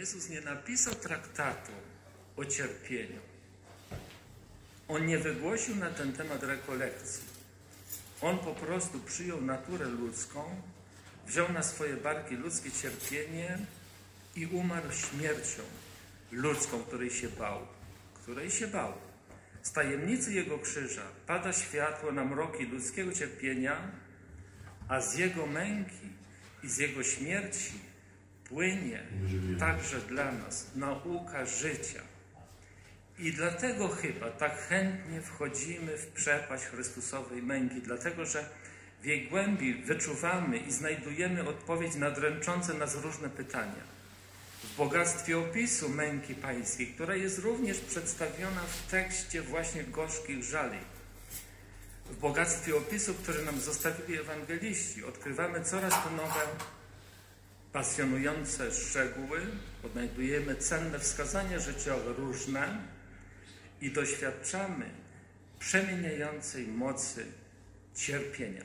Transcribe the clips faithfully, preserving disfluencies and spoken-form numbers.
Jezus nie napisał traktatu o cierpieniu. On nie wygłosił na ten temat rekolekcji. On po prostu przyjął naturę ludzką, wziął na swoje barki ludzkie cierpienie i umarł śmiercią ludzką, której się bał. Której się bał. Z tajemnicy Jego krzyża pada światło na mroki ludzkiego cierpienia, a z Jego męki i z Jego śmierci płynie także dla nas nauka życia. I dlatego chyba tak chętnie wchodzimy w przepaść Chrystusowej męki, dlatego że w jej głębi wyczuwamy i znajdujemy odpowiedź na dręczące nas różne pytania. W bogactwie opisu męki pańskiej, która jest również przedstawiona w tekście właśnie gorzkich żali. W bogactwie opisu, który nam zostawili ewangeliści, odkrywamy coraz to nowe, pasjonujące szczegóły, odnajdujemy cenne wskazania życiowe różne i doświadczamy przemieniającej mocy cierpienia.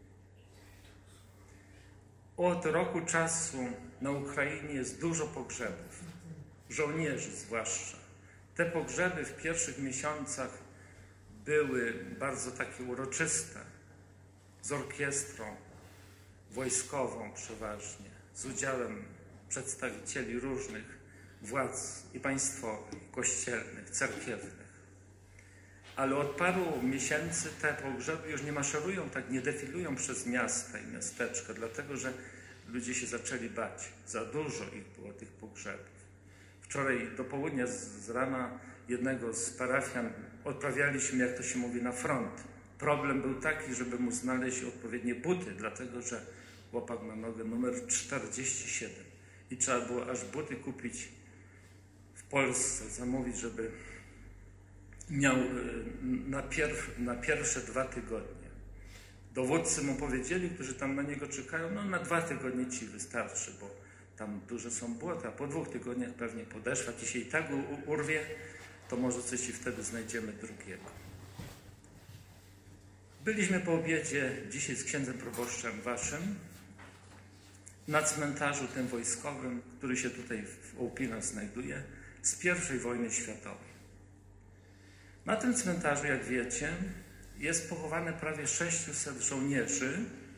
Od roku czasu na Ukrainie jest dużo pogrzebów, żołnierzy zwłaszcza. Te pogrzeby w pierwszych miesiącach były bardzo takie uroczyste, z orkiestrą wojskową przeważnie, z udziałem przedstawicieli różnych władz i państwowych, i kościelnych, cerkiewnych. Ale od paru miesięcy te pogrzeby już nie maszerują, tak nie defilują przez miasta i miasteczka, dlatego że ludzie się zaczęli bać. Za dużo ich było, tych pogrzebów. Wczoraj do południa z rana jednego z parafian odprawialiśmy, jak to się mówi, na front. Problem był taki, żeby mu znaleźć odpowiednie buty, dlatego że chłopak ma nogę numer czterdzieści siedem i trzeba było aż buty kupić w Polsce, zamówić, żeby miał na, pierw, na pierwsze dwa tygodnie. Dowódcy mu powiedzieli, którzy tam na niego czekają, no na dwa tygodnie ci wystarczy, bo tam duże są błota, a po dwóch tygodniach pewnie podeszwa, jak ci się i tak urwie, to może coś i wtedy znajdziemy drugiego. Byliśmy po obiedzie dzisiaj z księdzem proboszczem waszym na cmentarzu tym wojskowym, który się tutaj w Ołpinach znajduje, z pierwszej wojny światowej. Na tym cmentarzu, jak wiecie, jest pochowane prawie sześciuset żołnierzy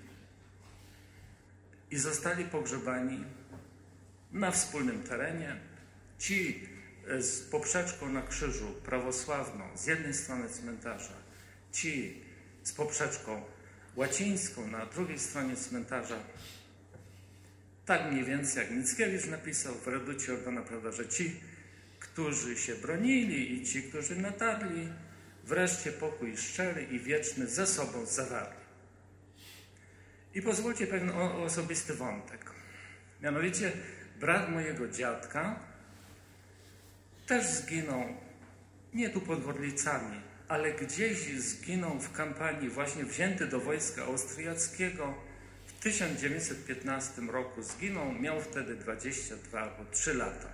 i zostali pogrzebani na wspólnym terenie. Ci z poprzeczką na krzyżu prawosławną z jednej strony cmentarza, ci z poprzeczką łacińską na drugiej stronie cmentarza. Tak mniej więcej jak Mickiewicz napisał w Reducie Ordona, prawda, że ci, którzy się bronili i ci, którzy natarli, wreszcie pokój szczery i wieczny ze sobą zawarli. I pozwólcie pewien osobisty wątek. Mianowicie brat mojego dziadka też zginął, nie tu pod Gorlicami, ale gdzieś zginął w kampanii, właśnie wzięty do wojska austriackiego w tysiąc dziewięćset piętnastym roku. Zginął, miał wtedy dwadzieścia dwa albo trzy lata.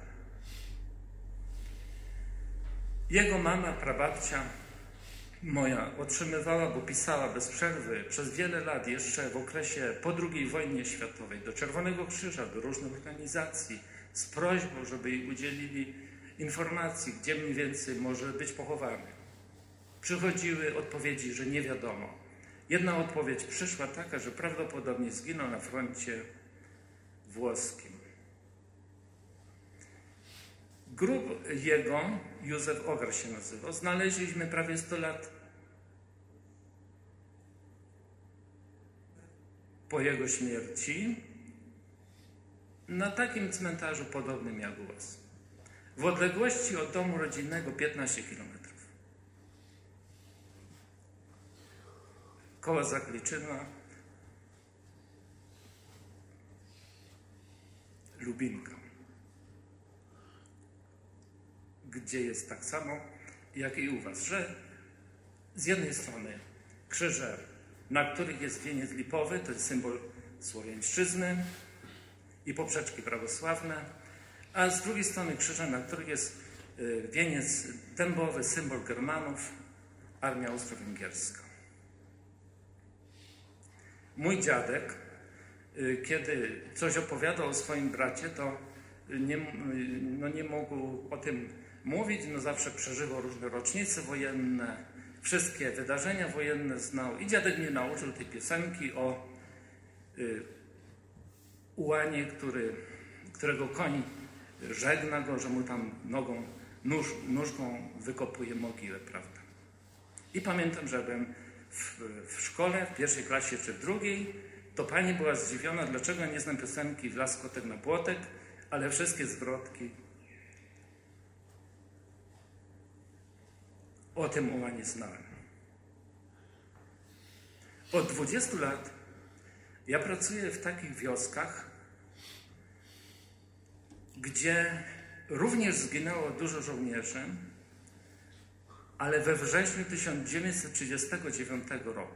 Jego mama, prababcia moja otrzymywała, bo pisała bez przerwy przez wiele lat, jeszcze w okresie po drugiej wojnie światowej, do Czerwonego Krzyża, do różnych organizacji z prośbą, żeby jej udzielili informacji, gdzie mniej więcej może być pochowany. Przychodziły odpowiedzi, że nie wiadomo. Jedna odpowiedź przyszła taka, że prawdopodobnie zginął na froncie włoskim. Grób jego, Józef Ogar się nazywał, znaleźliśmy prawie sto lat po jego śmierci na takim cmentarzu podobnym jak u was. W odległości od domu rodzinnego piętnaście kilometrów. Koło Zakliczyna, Lubinka, gdzie jest tak samo, jak i u was, że z jednej strony krzyże, na których jest wieniec lipowy, to jest symbol słowiańszczyzny i poprzeczki prawosławne, a z drugiej strony krzyże, na których jest wieniec dębowy, symbol Germanów, armia austro-węgierska. Mój dziadek, kiedy coś opowiadał o swoim bracie, to nie, no nie mógł o tym mówić, no zawsze przeżywał różne rocznice wojenne, wszystkie wydarzenia wojenne znał i dziadek mnie nauczył tej piosenki o y, ułanie, który, którego koń żegna go, że mu tam nogą, nóż, nóżką wykopuje mogiłę, prawda? I pamiętam, że byłem w, w szkole, w pierwszej klasie czy w drugiej, to pani była zdziwiona, dlaczego nie znam piosenki w Las kotek na płotek, ale wszystkie zwrotki o tym ułanie znałem. Od dwudziestu lat ja pracuję w takich wioskach, gdzie również zginęło dużo żołnierzy, ale we wrześniu tysiąc dziewięćset trzydziestego dziewiątego roku.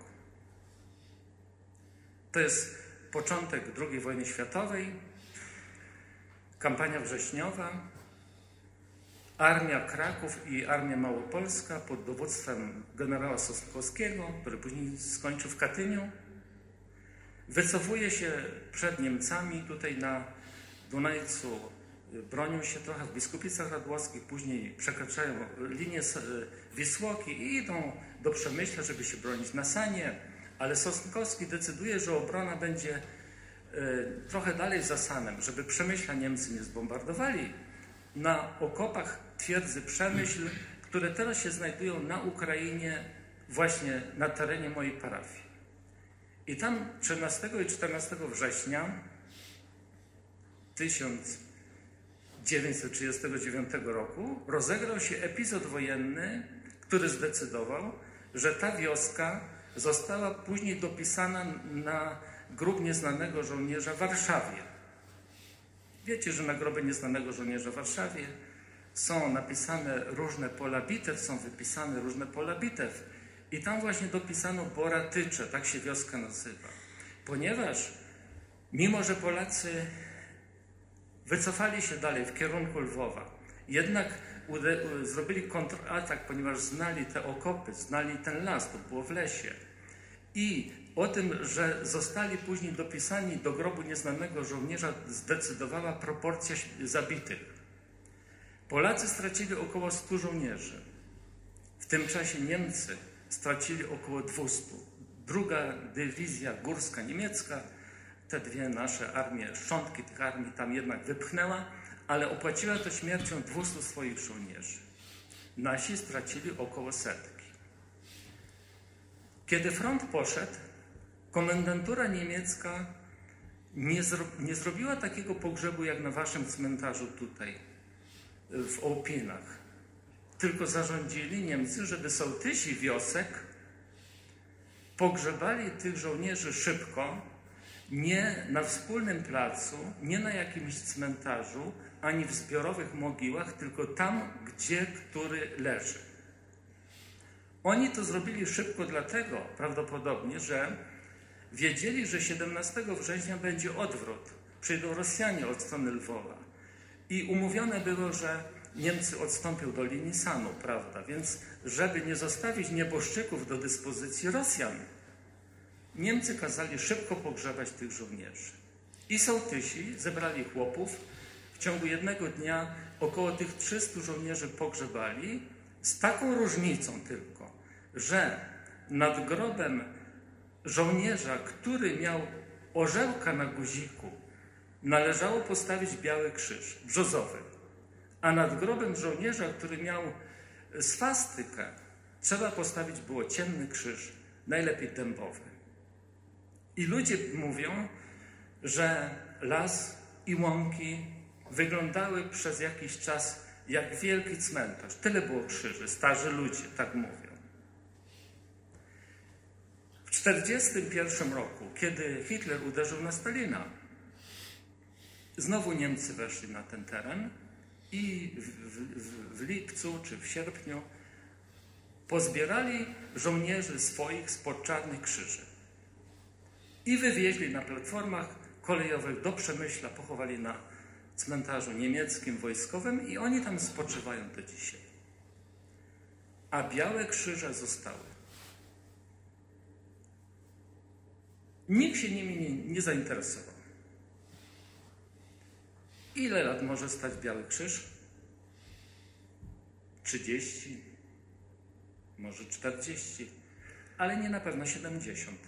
To jest początek drugiej wojny światowej, kampania wrześniowa, Armia Kraków i Armia Małopolska pod dowództwem generała Sosnkowskiego, który później skończył w Katyniu, wycofuje się przed Niemcami tutaj na Dunajcu, bronią się trochę w Biskupicach Radłowskich, później przekraczają linię Wisłoki i idą do Przemyśla, żeby się bronić na Sanie, ale Sosnkowski decyduje, że obrona będzie trochę dalej za Sanem, żeby Przemyśla Niemcy nie zbombardowali. Na okopach twierdzy Przemyśl, które teraz się znajdują na Ukrainie, właśnie na terenie mojej parafii. I tam trzynastego i czternastego września tysiąc dziewięćset trzydziestego dziewiątego roku rozegrał się epizod wojenny, który zdecydował, że ta wioska została później dopisana na grób nieznanego żołnierza w Warszawie. Wiecie, że na grobie nieznanego żołnierza w Warszawie są napisane różne pola bitew, są wypisane różne pola bitew. I tam właśnie dopisano Boratycze, tak się wioska nazywa. Ponieważ mimo, że Polacy wycofali się dalej w kierunku Lwowa, jednak zrobili kontratak, ponieważ znali te okopy, znali ten las, to było w lesie. I o tym, że zostali później dopisani do grobu nieznanego żołnierza, zdecydowała proporcja zabitych. Polacy stracili około stu żołnierzy. W tym czasie Niemcy stracili około dwustu. Druga dywizja górska niemiecka, te dwie nasze armie, szczątki tych armii tam jednak wypchnęła, ale opłaciła to śmiercią dwustu swoich żołnierzy. Nasi stracili około setki. Kiedy front poszedł, komendantura niemiecka nie, zro, nie zrobiła takiego pogrzebu jak na waszym cmentarzu tutaj w Ołpinach. Tylko zarządzili Niemcy, żeby sołtysi wiosek pogrzebali tych żołnierzy szybko, nie na wspólnym placu, nie na jakimś cmentarzu, ani w zbiorowych mogiłach, tylko tam, gdzie który leży. Oni to zrobili szybko dlatego prawdopodobnie, że wiedzieli, że siedemnastego września będzie odwrót. Przyjdą Rosjanie od strony Lwowa. I umówione było, że Niemcy odstąpią do linii Sanu, prawda? Więc żeby nie zostawić nieboszczyków do dyspozycji Rosjan, Niemcy kazali szybko pogrzebać tych żołnierzy. I sołtysi zebrali chłopów. W ciągu jednego dnia około tych trzystu żołnierzy pogrzebali, z taką różnicą tylko, że nad grobem żołnierza, który miał orzełka na guziku, należało postawić biały krzyż brzozowy, a nad grobem żołnierza, który miał swastykę, trzeba postawić było ciemny krzyż, najlepiej dębowy. I ludzie mówią, że las i łąki wyglądały przez jakiś czas jak wielki cmentarz. Tyle było krzyży, starzy ludzie tak mówią. W tysiąc dziewięćset czterdziestym pierwszym roku, kiedy Hitler uderzył na Stalina, znowu Niemcy weszli na ten teren i w, w, w lipcu czy w sierpniu pozbierali żołnierzy swoich spod czarnych krzyży i wywieźli na platformach kolejowych do Przemyśla, pochowali na cmentarzu niemieckim, wojskowym i oni tam spoczywają do dzisiaj. A białe krzyże zostały. Nikt się nimi nie, nie zainteresował. Ile lat może stać Biały Krzyż? trzydzieści, może czterdzieści, ale nie na pewno siedemdziesiąt.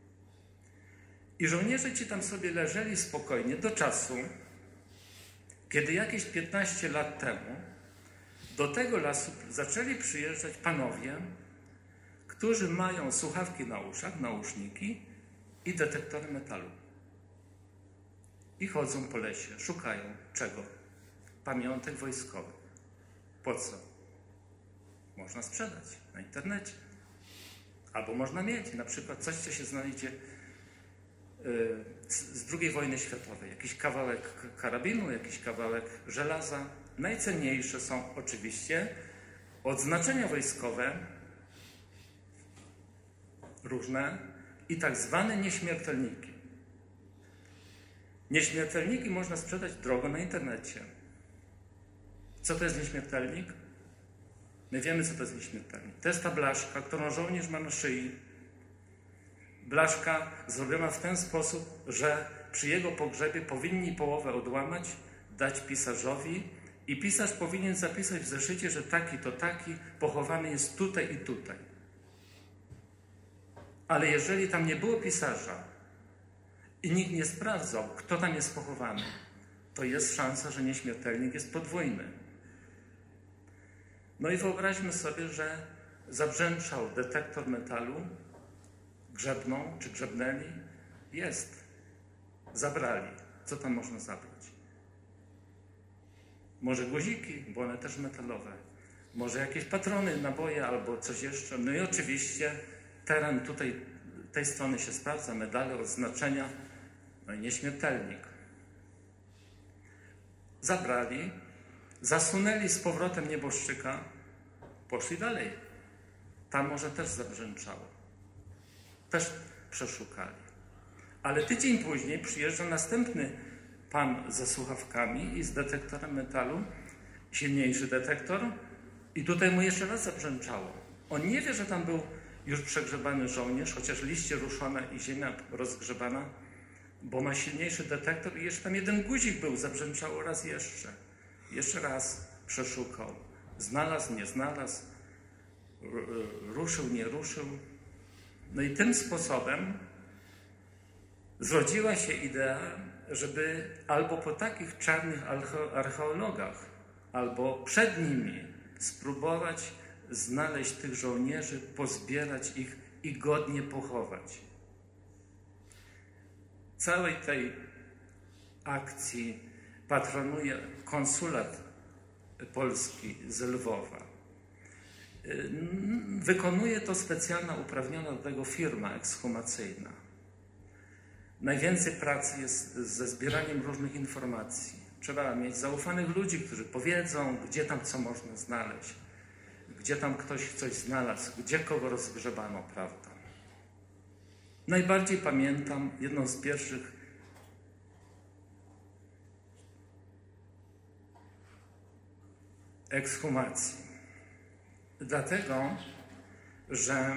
I żołnierze ci tam sobie leżeli spokojnie do czasu, kiedy jakieś piętnaście lat temu do tego lasu zaczęli przyjeżdżać panowie, którzy mają słuchawki na uszach, nauszniki i detektory metalu. I chodzą po lesie, szukają czego? Pamiątek wojskowych. Po co? Można sprzedać na internecie. Albo można mieć na przykład coś, co się znajdzie yy, z, z drugiej wojny światowej. Jakiś kawałek karabinu, jakiś kawałek żelaza. Najcenniejsze są oczywiście odznaczenia wojskowe, różne i tak zwane nieśmiertelniki. Nieśmiertelniki można sprzedać drogo na internecie. Co to jest nieśmiertelnik? My wiemy, co to jest nieśmiertelnik. To jest ta blaszka, którą żołnierz ma na szyi. Blaszka zrobiona w ten sposób, że przy jego pogrzebie powinni połowę odłamać, dać pisarzowi i pisarz powinien zapisać w zeszycie, że taki to taki pochowany jest tutaj i tutaj. Ale jeżeli tam nie było pisarza i nikt nie sprawdzał, kto tam jest pochowany, to jest szansa, że nieśmiertelnik jest podwójny. No i wyobraźmy sobie, że zabrzęczał detektor metalu, grzebną czy grzebnęli. Jest. Zabrali. Co tam można zabrać? Może guziki, bo one też metalowe. Może jakieś patrony, naboje albo coś jeszcze. No i oczywiście teren tutaj, tej strony się sprawdza, medale, odznaczenia, no i nieśmiertelnik. Zabrali, zasunęli z powrotem nieboszczyka, poszli dalej. Tam może też zabrzęczało. Też przeszukali. Ale tydzień później przyjeżdża następny pan ze słuchawkami i z detektorem metalu, silniejszy detektor, i tutaj mu jeszcze raz zabrzęczało. On nie wie, że tam był już przegrzebany żołnierz, chociaż liście ruszone i ziemia rozgrzebana, bo ma silniejszy detektor i jeszcze tam jeden guzik był, zabrzęczało raz jeszcze. Jeszcze raz przeszukał. Znalazł, nie znalazł, ruszył, nie ruszył. No i tym sposobem zrodziła się idea, żeby albo po takich czarnych archeologach, albo przed nimi spróbować znaleźć tych żołnierzy, pozbierać ich i godnie pochować. Całej tej akcji patronuje konsulat polski z Lwowa. Wykonuje to specjalna, uprawniona do tego firma ekshumacyjna. Najwięcej pracy jest ze zbieraniem różnych informacji. Trzeba mieć zaufanych ludzi, którzy powiedzą, gdzie tam co można znaleźć, gdzie tam ktoś coś znalazł, gdzie kogo rozgrzebano, prawda. Najbardziej pamiętam jedną z pierwszych ekshumacji. Dlatego, że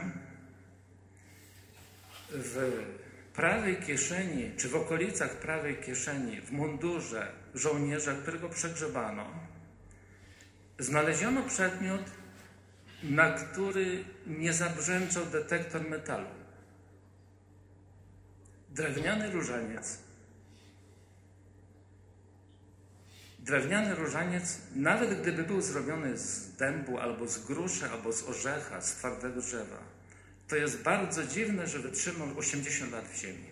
w prawej kieszeni, czy w okolicach prawej kieszeni, w mundurze żołnierza, którego przegrzebano, znaleziono przedmiot, na który nie zabrzęczał detektor metalu. Drewniany różaniec. Drewniany różaniec, nawet gdyby był zrobiony z dębu, albo z gruszy, albo z orzecha, z twardego drzewa, to jest bardzo dziwne, że wytrzymał osiemdziesiąt lat w ziemi.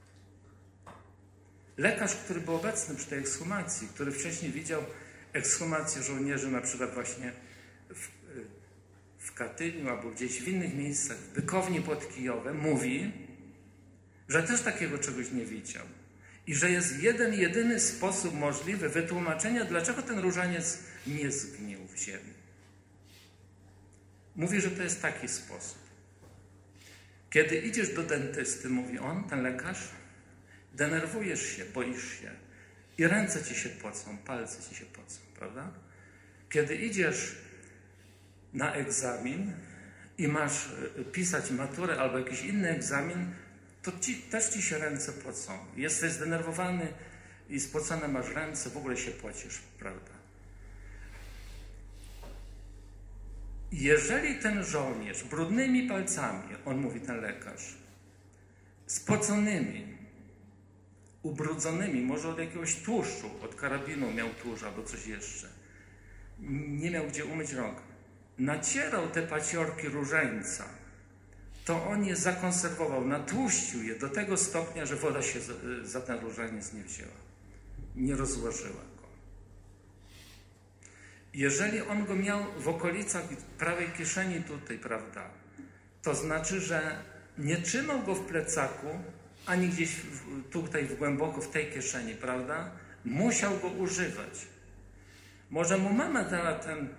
Lekarz, który był obecny przy tej ekshumacji, który wcześniej widział ekshumację żołnierzy na przykład właśnie w, w Katyniu albo gdzieś w innych miejscach, w Bykowni pod Kijowem, mówi, że też takiego czegoś nie widział. I że jest jeden, jedyny sposób możliwy wytłumaczenia, dlaczego ten różaniec nie zgnił w ziemi. Mówi, że to jest taki sposób. Kiedy idziesz do dentysty, mówi on, ten lekarz, denerwujesz się, boisz się i ręce ci się pocą, palce ci się pocą, prawda? Kiedy idziesz na egzamin i masz pisać maturę albo jakiś inny egzamin, to ci, też ci się ręce pocą. Jesteś zdenerwowany, i spocone masz ręce, w ogóle się płacisz, prawda? Jeżeli ten żołnierz brudnymi palcami, on mówi, ten lekarz, spoconymi, ubrudzonymi, może od jakiegoś tłuszczu, od karabinu miał tłuszcz albo coś jeszcze, nie miał gdzie umyć rąk, nacierał te paciorki różańca, to on je zakonserwował, natłuścił je do tego stopnia, że woda się za, za ten różaniec nie wzięła, nie rozłożyła go. Jeżeli on go miał w okolicach prawej kieszeni tutaj, prawda, to znaczy, że nie trzymał go w plecaku, ani gdzieś w, tutaj w głęboko w tej kieszeni, prawda, musiał go używać. Może mu mama dała ten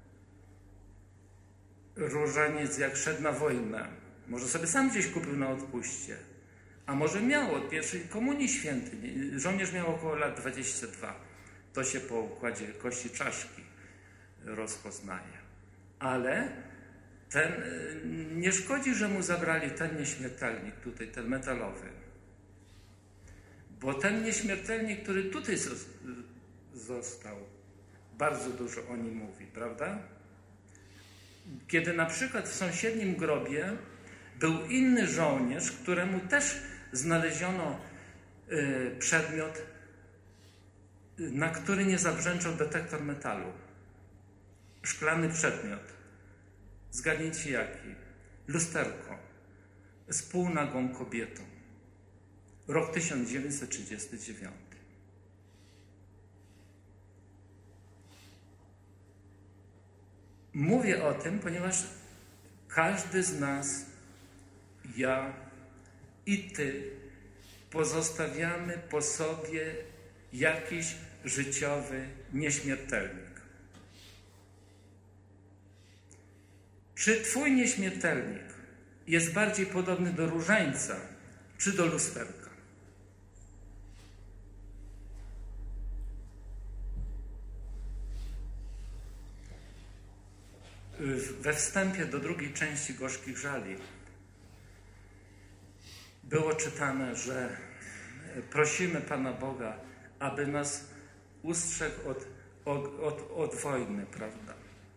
różaniec, jak szedł na wojnę. Może sobie sam gdzieś kupił na odpuście. A może miał od pierwszej komunii świętej. Żołnierz miał około lat dwadzieścia dwa. To się po układzie kości czaszki rozpoznaje. Ale ten, nie szkodzi, że mu zabrali ten nieśmiertelnik tutaj, ten metalowy. Bo ten nieśmiertelnik, który tutaj został, bardzo dużo o nim mówi, prawda? Kiedy na przykład w sąsiednim grobie był inny żołnierz, któremu też znaleziono y, przedmiot, y, na który nie zabrzęczał detektor metalu. Szklany przedmiot. Zgadnijcie jaki? Lusterko. Z półnagą kobietą. Rok tysiąc dziewięćset trzydziesty dziewiąty. Mówię o tym, ponieważ każdy z nas, ja i ty, pozostawiamy po sobie jakiś życiowy nieśmiertelnik. Czy twój nieśmiertelnik jest bardziej podobny do różańca, czy do lusterka? We wstępie do drugiej części Gorzkich Żali było czytane, że prosimy Pana Boga, aby nas ustrzegł od, od, od, od wojny, prawda?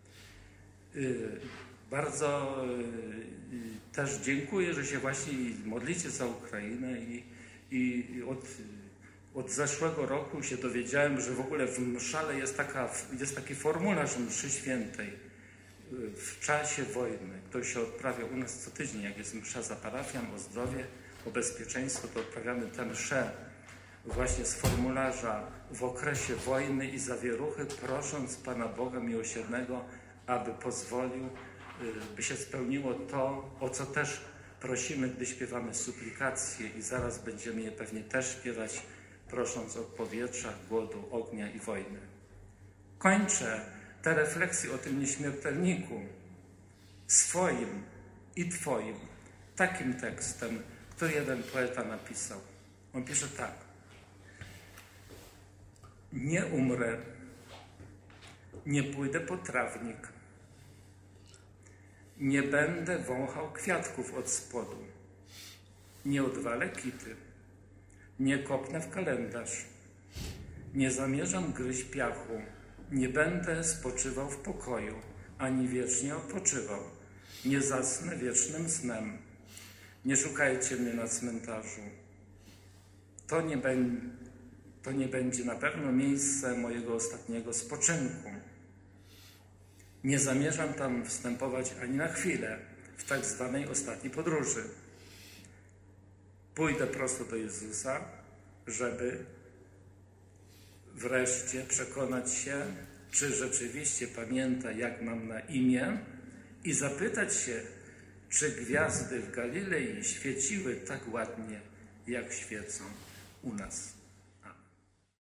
Bardzo też dziękuję, że się właśnie modlicie za Ukrainę i, i od, od zeszłego roku się dowiedziałem, że w ogóle w mszale jest, taka, jest taki formularz mszy świętej w czasie wojny. To się odprawia u nas co tydzień, jak jest msza za parafian, o zdrowie, o bezpieczeństwo, to odprawiamy tę mszę właśnie z formularza w okresie wojny i zawieruchy, prosząc Pana Boga Miłosiernego, aby pozwolił, by się spełniło to, o co też prosimy, gdy śpiewamy suplikacje i zaraz będziemy je pewnie też śpiewać, prosząc o powietrza, głodu, ognia i wojny. Kończę te refleksje o tym nieśmiertelniku swoim i Twoim takim tekstem, który jeden poeta napisał. On pisze tak. Nie umrę, nie pójdę po trawnik, nie będę wąchał kwiatków od spodu, nie odwalę kity, nie kopnę w kalendarz, nie zamierzam gryźć piachu, nie będę spoczywał w pokoju, ani wiecznie odpoczywał, nie zasnę wiecznym snem, nie szukajcie mnie na cmentarzu. To nie, to nie będzie na pewno miejsce mojego ostatniego spoczynku. Nie zamierzam tam wstępować ani na chwilę w tak zwanej ostatniej podróży. Pójdę prosto do Jezusa, żeby wreszcie przekonać się, czy rzeczywiście pamięta, jak mam na imię, i zapytać się, czy gwiazdy w Galilei świeciły tak ładnie, jak świecą u nas.